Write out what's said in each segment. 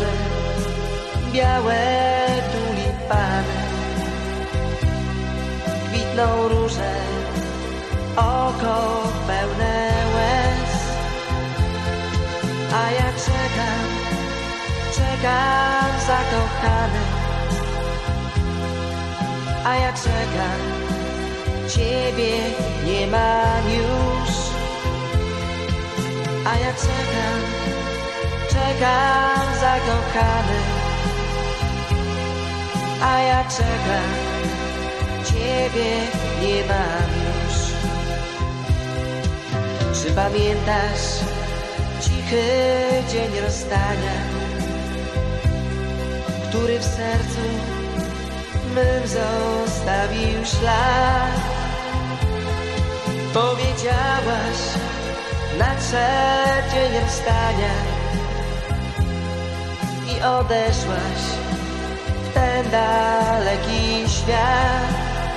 róże, białe tulipany. Kwitną róże, oko pełne łez. A ja czekam, czekam zakochany. A ja czekam, ciebie nie mam już. A ja czekam, czekam zakochany. A ja czekam, ciebie nie mam już. Czy pamiętasz cichy dzień rozstania, który w sercu mym zostawił ślad? Powiedziałaś nadszedł dzień rozstania i odeszłaś w ten daleki świat.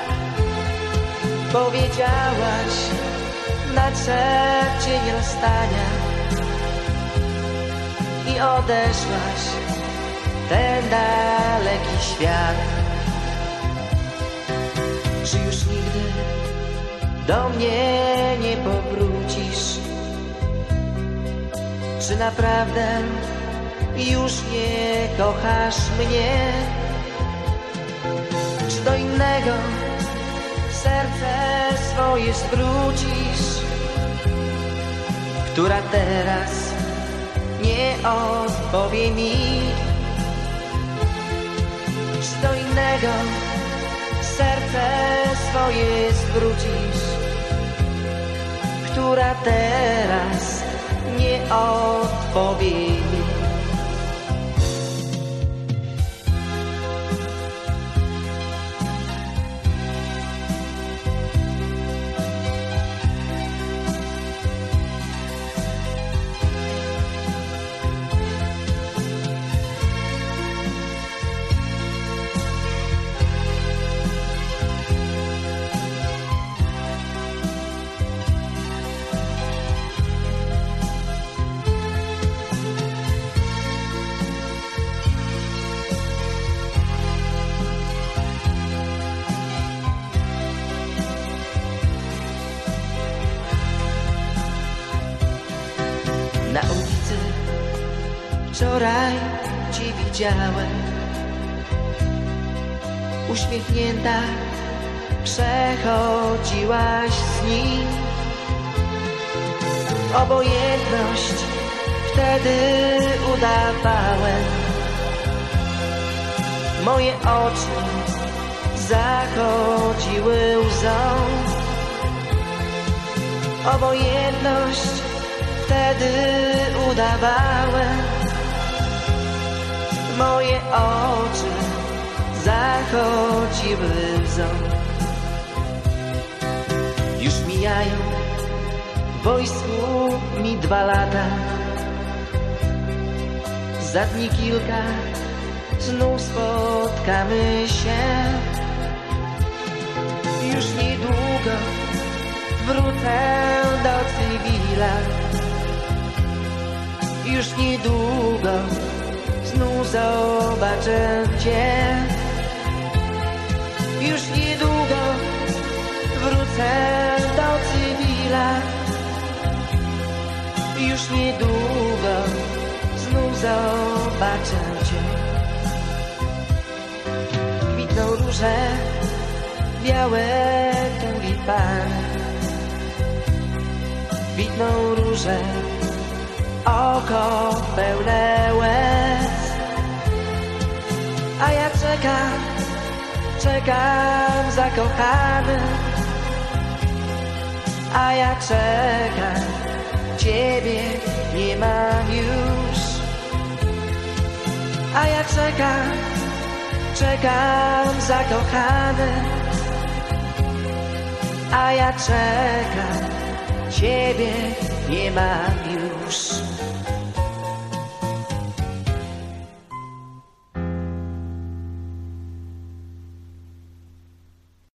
Powiedziałaś nadszedł dzień rozstania i odeszłaś w ten daleki świat. Czy już nigdy do mnie nie powrócisz? Czy naprawdę już nie kochasz mnie? Czy do innego serce swoje zwrócisz, która teraz nie odpowie mi? Czy do innego serce swoje zwrócisz, która teraz nie odpowie mi? Na ulicy wczoraj cię widziałem, uśmiechnięta przechodziłaś z nim. Obojętność wtedy udawałem, moje oczy zachodziły łzą. Obojętność wtedy udawałem, moje oczy zachodziły łzą. Już mijają w wojsku mi 2 lata, za dni kilka znów spotkamy się. Już niedługo wrócę do cywila, już niedługo znów zobaczę cię. Już niedługo wrócę do cywila, już niedługo znów zobaczę cię. Kwitną róże, białe tulipany. Kwitną róże, oko pełne łez. A ja czekam, czekam zakochany. A ja czekam, ciebie nie mam już. A ja czekam, czekam zakochany. A ja czekam, ciebie nie mam